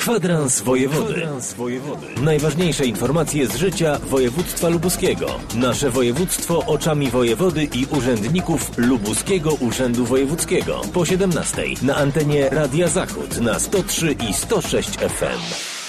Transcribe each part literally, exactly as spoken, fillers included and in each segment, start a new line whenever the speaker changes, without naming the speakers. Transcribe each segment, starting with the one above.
Kwadrans Wojewody. Kwadrans Wojewody. Najważniejsze informacje z życia województwa lubuskiego. Nasze województwo oczami wojewody i urzędników Lubuskiego Urzędu Wojewódzkiego. Po siedemnastej na antenie Radia Zachód na sto trzy i sto sześć F M.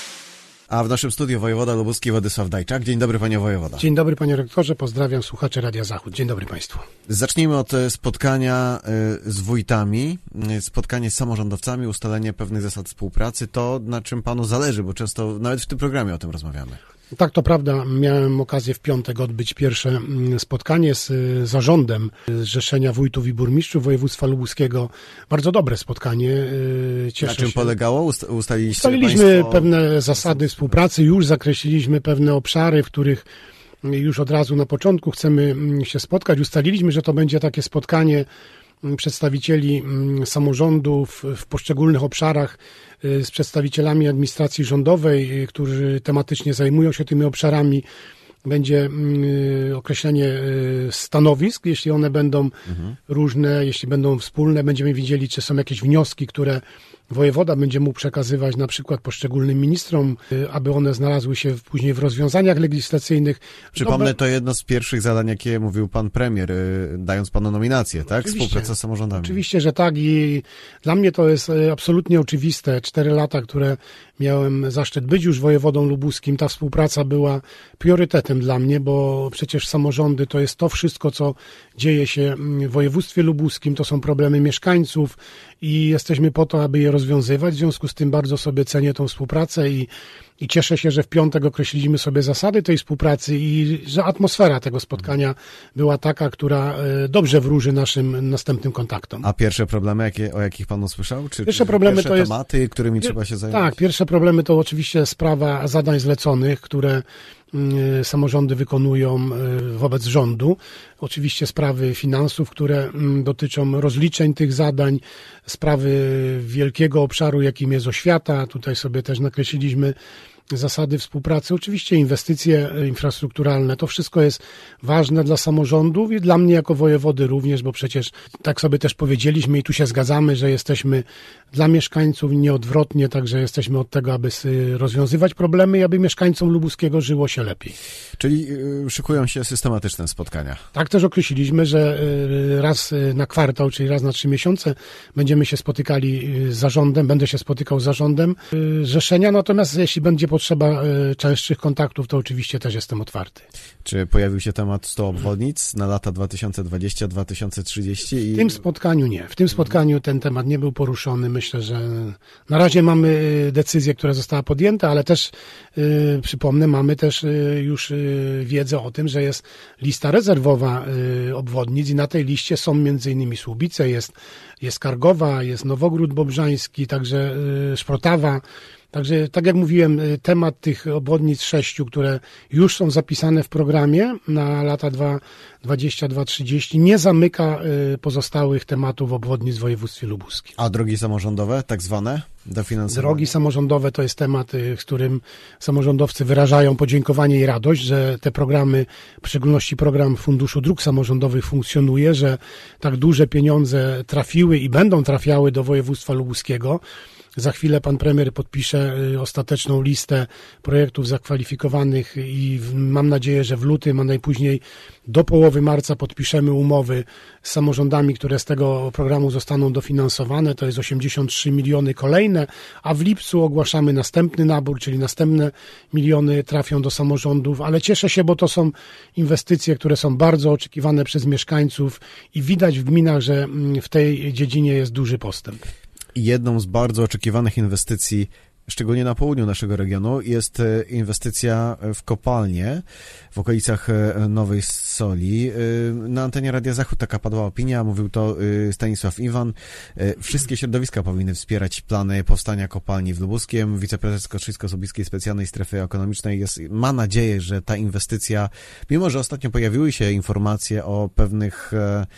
A w naszym studiu wojewoda lubuski Władysław Dajczak. Dzień dobry, panie wojewoda.
Dzień dobry, panie rektorze. Pozdrawiam słuchaczy Radia Zachód. Dzień dobry państwu.
Zacznijmy od spotkania z wójtami, spotkanie z samorządowcami, ustalenie pewnych zasad współpracy. To, na czym panu zależy, bo często nawet w tym programie o tym rozmawiamy.
Tak, to prawda. Miałem okazję w piątek odbyć pierwsze spotkanie z zarządem Zrzeszenia Wójtów i Burmistrzów Województwa Lubuskiego. Bardzo dobre spotkanie. Cieszę
Na czym
się.
polegało? Ustaliliście
Ustaliliśmy
państwo
pewne zasady współpracy, już zakreśliliśmy pewne obszary, w których już od razu na początku chcemy się spotkać. Ustaliliśmy, że to będzie takie spotkanie przedstawicieli samorządów w poszczególnych obszarach z przedstawicielami administracji rządowej, którzy tematycznie zajmują się tymi obszarami. Będzie określenie stanowisk, jeśli one będą mhm. różne, jeśli będą wspólne, będziemy widzieli, czy są jakieś wnioski, które wojewoda będzie mógł przekazywać na przykład poszczególnym ministrom, aby one znalazły się później w rozwiązaniach legislacyjnych.
Przypomnę, to jedno z pierwszych zadań, jakie mówił pan premier, dając panu nominację, tak?
Oczywiście,
Współpraca z samorządami.
Oczywiście, że tak i dla mnie to jest absolutnie oczywiste. Cztery lata, które miałem zaszczyt być już wojewodą lubuskim, ta współpraca była priorytetem dla mnie, bo przecież samorządy to jest to wszystko, co dzieje się w województwie lubuskim, to są problemy mieszkańców i jesteśmy po to, aby je rozwiązywać. W związku z tym bardzo sobie cenię tą współpracę i, i cieszę się, że w piątek określiliśmy sobie zasady tej współpracy i że atmosfera tego spotkania była taka, która dobrze wróży naszym następnym kontaktom.
A pierwsze problemy, jakie, o jakich pan usłyszał? Czy
pierwsze problemy
pierwsze
to jest,
tematy, którymi trzeba się zająć?
Tak, pierwsze problemy to oczywiście sprawa zadań zleconych, które samorządy wykonują wobec rządu. Oczywiście sprawy finansów, które dotyczą rozliczeń tych zadań, sprawy wielkiego obszaru, jakim jest oświata. Tutaj sobie też nakreśliliśmy zasady współpracy. Oczywiście inwestycje infrastrukturalne, to wszystko jest ważne dla samorządów i dla mnie jako wojewody również, bo przecież tak sobie też powiedzieliśmy i tu się zgadzamy, że jesteśmy dla mieszkańców nieodwrotnie, także jesteśmy od tego, aby rozwiązywać problemy i aby mieszkańcom lubuskiego żyło się lepiej.
Czyli szykują się systematyczne spotkania.
Tak też określiliśmy, że raz na kwartał, czyli raz na trzy miesiące będziemy się spotykali z zarządem, będę się spotykał z zarządem zrzeszenia, natomiast jeśli będzie potrzeba częstszych kontaktów, to oczywiście też jestem otwarty.
Czy pojawił się temat sto obwodnic na lata dwa tysiące dwudziesty do dwa tysiące trzydziestego? I...
W tym spotkaniu nie. W tym spotkaniu ten temat nie był poruszony. Myślę, że na razie mamy decyzję, która została podjęta, ale też yy, przypomnę, mamy też yy, już yy, wiedzę o tym, że jest lista rezerwowa yy, obwodnic i na tej liście są między innymi Słubice, jest, jest Kargowa, jest Nowogród Bobrzański, także yy, Szprotawa. Także, tak jak mówiłem, temat tych obwodnic sześciu, które już są zapisane w programie na lata dwa tysiące dwudziesty do dwa tysiące trzydziestego, nie zamyka pozostałych tematów obwodnic w województwie lubuskim.
A drogi samorządowe, tak zwane, dofinansowane?
Drogi samorządowe to jest temat, z którym samorządowcy wyrażają podziękowanie i radość, że te programy, w szczególności program Funduszu Dróg Samorządowych funkcjonuje, że tak duże pieniądze trafiły i będą trafiały do województwa lubuskiego. Za chwilę pan premier podpisze ostateczną listę projektów zakwalifikowanych i mam nadzieję, że w lutym, a najpóźniej do połowy marca podpiszemy umowy z samorządami, które z tego programu zostaną dofinansowane. To jest osiemdziesiąt trzy miliony kolejne, a w lipcu ogłaszamy następny nabór, czyli następne miliony trafią do samorządów, ale cieszę się, bo to są inwestycje, które są bardzo oczekiwane przez mieszkańców i widać w gminach, że w tej dziedzinie jest duży postęp.
Jedną z bardzo oczekiwanych inwestycji, szczególnie na południu naszego regionu, jest inwestycja w kopalnię w okolicach Nowej Soli. Na antenie Radia Zachód taka padła opinia, mówił to Stanisław Iwan. Wszystkie środowiska powinny wspierać plany powstania kopalni w Lubuskiem. Wiceprezes Kostrzyńsko-Słubickiej Specjalnej Strefy Ekonomicznej jest, ma nadzieję, że ta inwestycja, mimo że ostatnio pojawiły się informacje o pewnych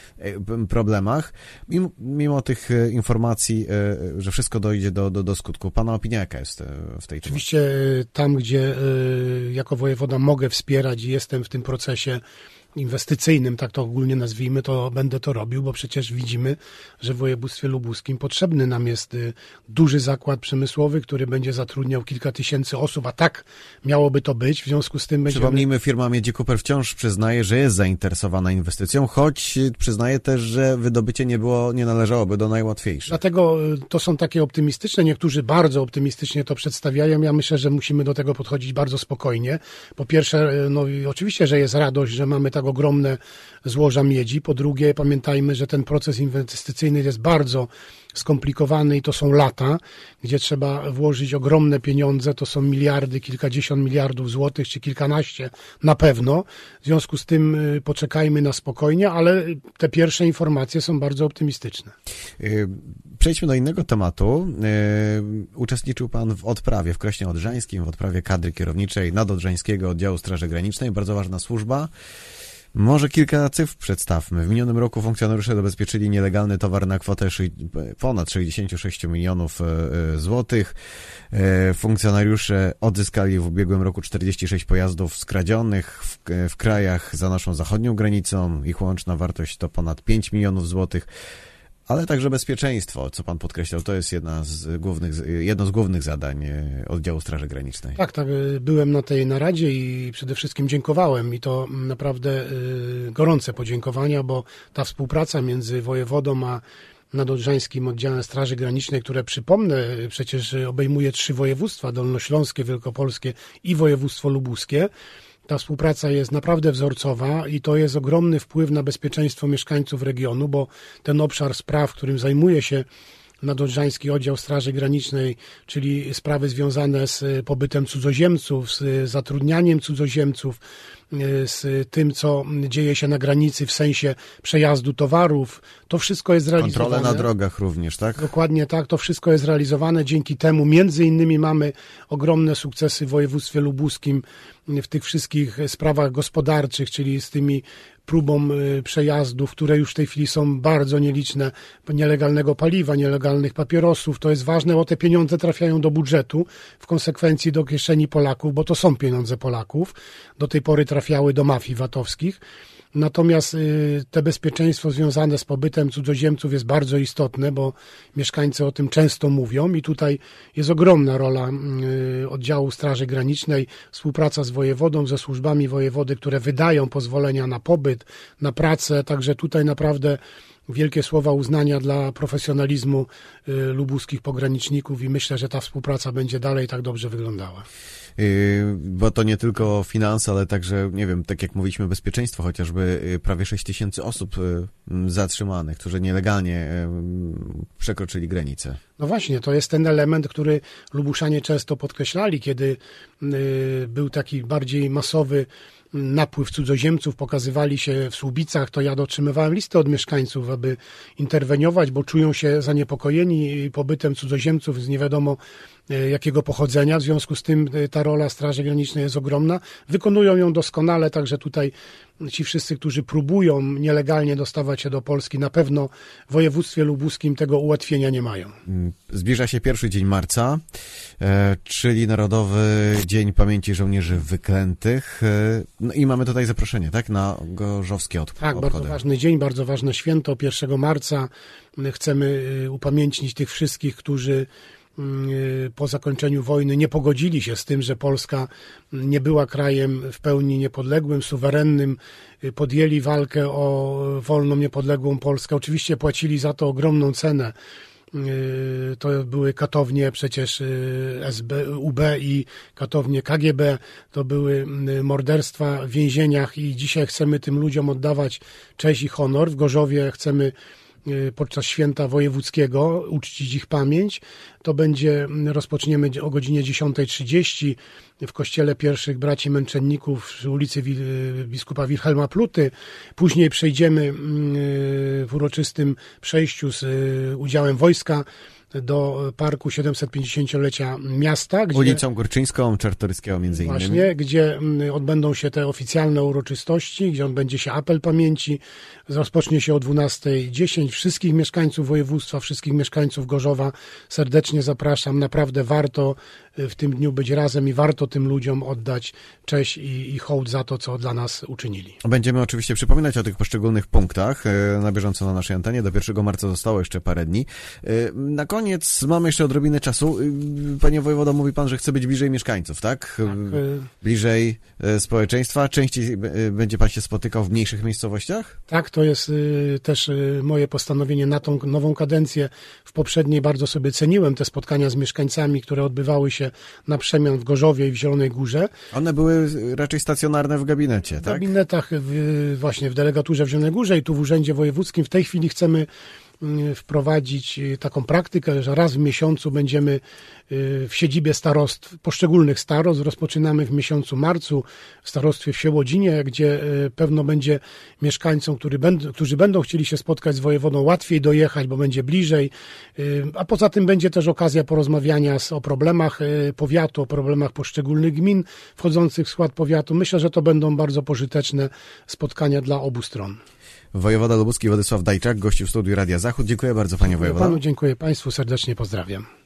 problemach, mimo, mimo tych informacji, że wszystko dojdzie do, do, do skutku. Pana opinia jaka jest w tej
Oczywiście tam, gdzie jako wojewoda mogę wspierać i jestem w tym procesie, inwestycyjnym, tak to ogólnie nazwijmy, to będę to robił, bo przecież widzimy, że w województwie lubuskim potrzebny nam jest duży zakład przemysłowy, który będzie zatrudniał kilka tysięcy osób, a tak miałoby to być, w związku z tym będziemy...
Przypomnijmy, firma Miedzi Cooper wciąż przyznaje, że jest zainteresowana inwestycją, choć przyznaje też, że wydobycie nie było, nie należałoby do najłatwiejszych.
Dlatego to są takie optymistyczne, niektórzy bardzo optymistycznie to przedstawiają, ja myślę, że musimy do tego podchodzić bardzo spokojnie. Po pierwsze, no i oczywiście, że jest radość, że mamy tak ogromne złoża miedzi. Po drugie, pamiętajmy, że ten proces inwestycyjny jest bardzo skomplikowany i to są lata, gdzie trzeba włożyć ogromne pieniądze, to są miliardy, kilkadziesiąt miliardów złotych, czy kilkanaście na pewno. W związku z tym poczekajmy na spokojnie, ale te pierwsze informacje są bardzo optymistyczne.
Przejdźmy do innego tematu. Uczestniczył Pan w odprawie w Krośnie Odrzańskim, w odprawie kadry kierowniczej Nadodrzańskiego Oddziału Straży Granicznej. Bardzo ważna służba. Może kilka cyfr przedstawmy. W minionym roku funkcjonariusze zabezpieczyli nielegalny towar na kwotę ponad sześćdziesiąt sześć milionów złotych. Funkcjonariusze odzyskali w ubiegłym roku czterdzieści sześć pojazdów skradzionych w, w krajach za naszą zachodnią granicą. Ich łączna wartość to ponad pięć milionów złotych. Ale także bezpieczeństwo, co Pan podkreślał, to jest jedna z głównych, jedno z głównych zadań Oddziału Straży Granicznej.
Tak, tak, byłem na tej naradzie i przede wszystkim dziękowałem i to naprawdę gorące podziękowania, bo ta współpraca między wojewodą a Nadodrzańskim Oddziałem Straży Granicznej, które przypomnę, przecież obejmuje trzy województwa, dolnośląskie, wielkopolskie i województwo lubuskie. Ta współpraca jest naprawdę wzorcowa i to jest ogromny wpływ na bezpieczeństwo mieszkańców regionu, bo ten obszar spraw, którym zajmuje się Nadodrzański Oddział Straży Granicznej, czyli sprawy związane z pobytem cudzoziemców, z zatrudnianiem cudzoziemców, z tym, co dzieje się na granicy w sensie przejazdu towarów, to wszystko jest realizowane.
Kontrole na drogach również, tak?
Dokładnie tak, to wszystko jest realizowane. Dzięki temu między innymi mamy ogromne sukcesy w województwie lubuskim w tych wszystkich sprawach gospodarczych, czyli z tymi próbą przejazdów, które już w tej chwili są bardzo nieliczne, nielegalnego paliwa, nielegalnych papierosów. To jest ważne, bo te pieniądze trafiają do budżetu, w konsekwencji do kieszeni Polaków, bo to są pieniądze Polaków. Do tej pory trafiały do mafii VAT-owskich. Natomiast te bezpieczeństwo związane z pobytem cudzoziemców jest bardzo istotne, bo mieszkańcy o tym często mówią i tutaj jest ogromna rola Oddziału Straży Granicznej, współpraca z wojewodą, ze służbami wojewody, które wydają pozwolenia na pobyt, na pracę, także tutaj naprawdę wielkie słowa uznania dla profesjonalizmu lubuskich pograniczników i myślę, że ta współpraca będzie dalej tak dobrze wyglądała.
Bo to nie tylko finanse, ale także, nie wiem, tak jak mówiliśmy, bezpieczeństwo, chociażby prawie sześć tysięcy osób zatrzymanych, którzy nielegalnie przekroczyli granicę.
No właśnie, to jest ten element, który Lubuszanie często podkreślali, kiedy był taki bardziej masowy napływ cudzoziemców, pokazywali się w Słubicach, to ja otrzymywałem listy od mieszkańców, aby interweniować, bo czują się zaniepokojeni pobytem cudzoziemców z nie wiadomo jakiego pochodzenia. W związku z tym ta rola Straży Granicznej jest ogromna. Wykonują ją doskonale, także tutaj ci wszyscy, którzy próbują nielegalnie dostawać się do Polski, na pewno w województwie lubuskim tego ułatwienia nie mają.
Zbliża się pierwszy dzień marca, czyli Narodowy Dzień Pamięci Żołnierzy Wyklętych. No i mamy tutaj zaproszenie, tak, na gorzowskie obchody.
Tak, bardzo ważny dzień, bardzo ważne święto. pierwszego marca chcemy upamiętnić tych wszystkich, którzy po zakończeniu wojny nie pogodzili się z tym, że Polska nie była krajem w pełni niepodległym, suwerennym, podjęli walkę o wolną, niepodległą Polskę. Oczywiście płacili za to ogromną cenę. To były katownie przecież S B, U B i katownie K G B. To były morderstwa w więzieniach i dzisiaj chcemy tym ludziom oddawać cześć i honor. W Gorzowie chcemy podczas święta wojewódzkiego uczcić ich pamięć. To będzie, rozpoczniemy o godzinie dziesiąta trzydzieści w kościele pierwszych braci męczenników przy ulicy biskupa Wilhelma Pluty. Później przejdziemy w uroczystym przejściu z udziałem wojska do Parku siedemsetpięćdziesięciolecia miasta. Gdzie,
ulicą Górczyńską, Czartoryskiego między innymi.
Właśnie, gdzie odbędą się te oficjalne uroczystości, gdzie odbędzie się apel pamięci. Rozpocznie się o dwunasta dziesięć. Wszystkich mieszkańców województwa, wszystkich mieszkańców Gorzowa serdecznie zapraszam. Naprawdę warto w tym dniu być razem i warto tym ludziom oddać cześć i, i hołd za to, co dla nas uczynili.
Będziemy oczywiście przypominać o tych poszczególnych punktach na bieżąco na naszej antenie. Do pierwszego marca zostało jeszcze parę dni. Na koniec mamy jeszcze odrobinę czasu. Panie wojewodo, mówi pan, że chce być bliżej mieszkańców, tak? tak. Bliżej społeczeństwa. Częściej będzie pan się spotykał w mniejszych miejscowościach?
Tak, to jest też moje postanowienie na tą nową kadencję. W poprzedniej bardzo sobie ceniłem te spotkania z mieszkańcami, które odbywały się na przemian w Gorzowie i w Zielonej Górze.
One były raczej stacjonarne w gabinecie, tak?
W gabinetach w, właśnie w delegaturze w Zielonej Górze i tu w Urzędzie Wojewódzkim. W tej chwili chcemy wprowadzić taką praktykę, że raz w miesiącu będziemy w siedzibie starostw, poszczególnych starostw. Rozpoczynamy w miesiącu marcu w starostwie w Siełodzinie, gdzie pewno będzie mieszkańcom, którzy będą, którzy będą chcieli się spotkać z wojewodą, łatwiej dojechać, bo będzie bliżej. A poza tym będzie też okazja porozmawiania o problemach powiatu, o problemach poszczególnych gmin wchodzących w skład powiatu. Myślę, że to będą bardzo pożyteczne spotkania dla obu stron.
Wojewoda lubuski Władysław Dajczak, gościł w studiu Radia Zachód. Dziękuję bardzo, panie wojewodo.
Panu dziękuję, państwu serdecznie pozdrawiam.